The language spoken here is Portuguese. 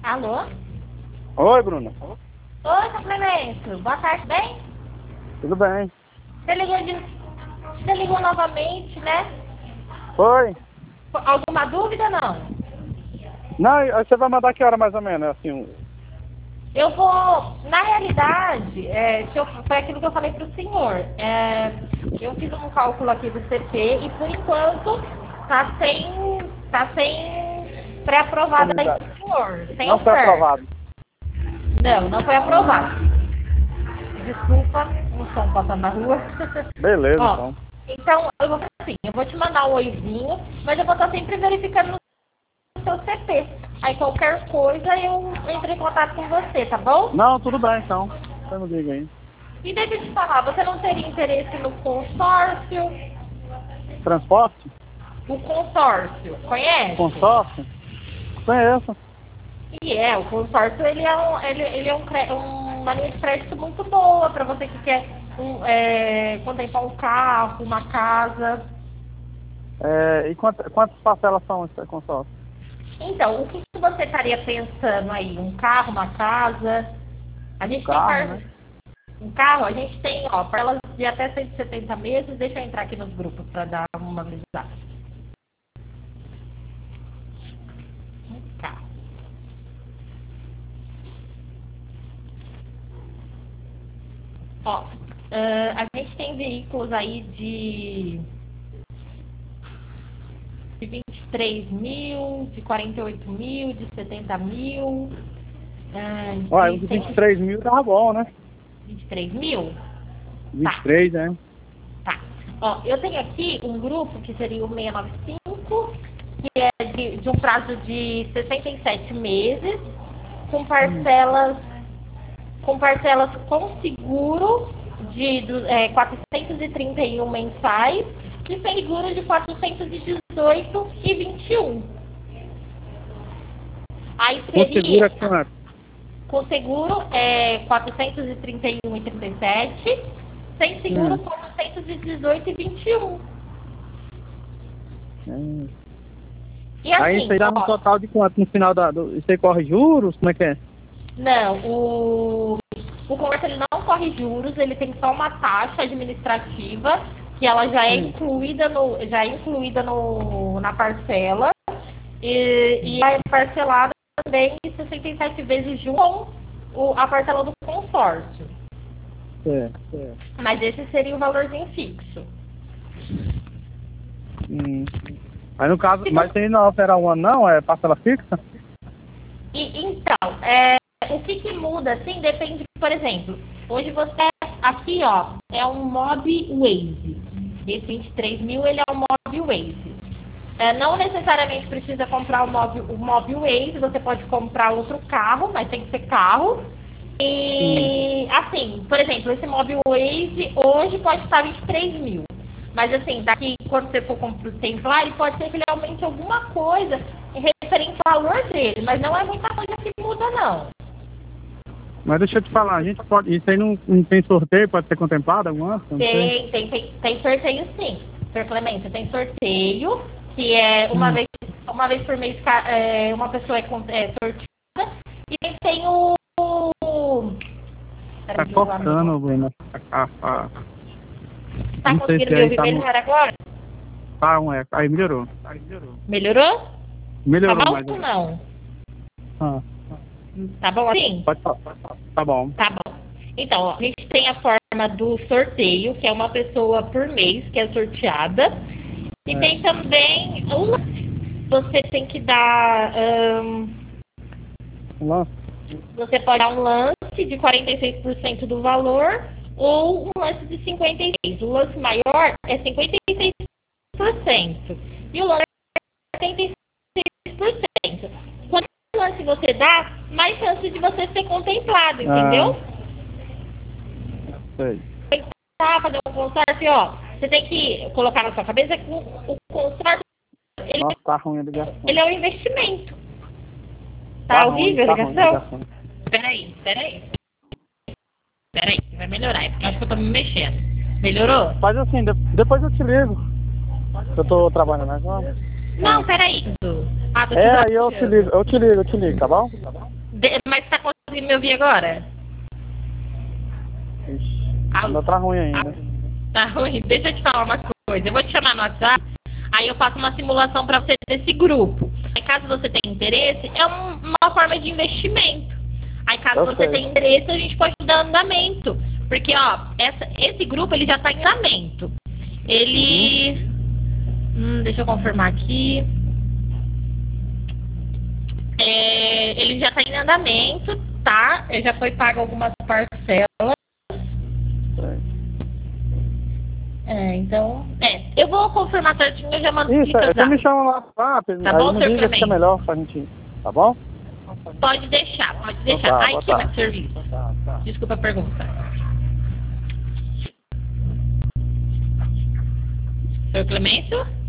Alô? Oi, Bruna. Oi, Complemento. Boa tarde, bem? Tudo bem? Você ligou novamente, né? Oi. Alguma dúvida, não? Não, aí você vai mandar que hora mais ou menos? Assim, Eu vou, na realidade, foi aquilo que eu falei para o senhor. Eu fiz um cálculo aqui do CP e, por enquanto, tá sem pré-aprovada aí para o senhor. Sem não foi oferta. aprovado. Não foi aprovado. Desculpa, um som passando na rua. Beleza, Ó, então, eu vou fazer assim, eu vou te mandar um oizinho, mas eu vou estar sempre verificando no seu CP. Aí qualquer coisa eu entro em contato com você, tá bom? Não, tudo bem então. Você me liga aí. E deixa eu te falar, você não teria interesse no consórcio? Transporte? O consórcio, conhece? Consórcio? Conheço. O consórcio ele é uma linha de crédito muito boa para você que quer contemplar um carro, uma casa. E quantas parcelas são esse consórcio? Então, o que você estaria pensando aí? Um carro, uma casa? A gente Carro, né? Um carro, a gente tem, para elas de até 170 meses. Deixa eu entrar aqui nos grupos para dar uma avisada. Um carro. A gente tem veículos aí de 23 mil, de 48 mil, de 70 mil. Olha, de 23 mil tava bom, né? 23 mil? 23, tá. Né? Tá. Eu tenho aqui um grupo que seria o 695, que é de um prazo de 67 meses, com parcelas com seguro de 431 mensais e sem seguro de 418 e 21. Aí seria... Com seguro é 431 e 37, sem seguro 418 e 21. E assim, aí isso aí dá um total de quanto no final isso aí corre juros? Como é que é? Não, o consórcio ele não corre juros, ele tem só uma taxa administrativa que ela já é incluída na parcela e é parcelada também 67 vezes junto com a parcela do consórcio. Mas esse seria o valorzinho fixo. Aí no caso, mas se não altera um ano não, é parcela fixa? Então, o que muda, assim, depende, por exemplo, hoje você, aqui, é um Mob Waze. Esse 23 mil, ele é um Mob Waze. Não necessariamente precisa comprar o Mob Waze, você pode comprar outro carro, mas tem que ser carro. E, assim, por exemplo, esse Mob Waze hoje pode estar 23 mil. Mas, assim, daqui, quando você for contemplar, ele pode ser que ele aumente alguma coisa referente ao valor dele, mas não é muita coisa que muda, não. Mas deixa eu te falar, a gente pode... Isso aí não tem sorteio, pode ser contemplado algum ano? Tem sorteio, sim. Sr. Clemente, tem sorteio, que é uma vez por mês uma pessoa é sorteada, e tem o... Tá cortando, Bruna. Tá conseguindo me ouvir melhor agora? Tá, aí melhorou. Melhorou? Melhorou, tá bom mais ou não? Tá bom assim? Pode falar. Tá bom. Tá bom. Então, a gente tem a forma do sorteio, que é uma pessoa por mês que é sorteada. E tem também um lance. Você tem que dar... Você pode dar um lance de 46% do valor ou um lance de 56%. O lance maior é 56%. E o lance é 76%. Quanto mais lance você dá, mais chance de você ser contemplado, entendeu? Sei. Fazer um consórcio, você tem que colocar na sua cabeça que o consórcio tá ruim a ligação. Ele é um investimento. Tá horrível a ligação? Peraí, vai melhorar, porque eu acho que eu tô me mexendo. Melhorou? Faz assim, depois eu te ligo. Eu tô trabalhando agora. Não, peraí. Aí eu te ligo, tá bom? Mas tá conseguindo me ouvir agora? Ixi, ainda tá ruim ainda. Tá ruim? Deixa eu te falar uma coisa. Eu vou te chamar no WhatsApp, aí eu faço uma simulação para você desse grupo. Aí caso você tenha interesse, é uma forma de investimento. Aí caso você tenha interesse, a gente pode dar andamento. Porque, ó, esse grupo, ele já tá em andamento. Ele... deixa eu confirmar aqui. Ele já tá em andamento, tá? Já foi pago algumas parcelas. Então, eu vou confirmar certinho, eu já mando isso. Você me chama lá, tá bom, Sr. Clemente? Fica melhor pra gente, tá bom? Pode deixar. Então tá, Ai, que mais serviço? Tá. Desculpa a pergunta. Sr. Clemêncio?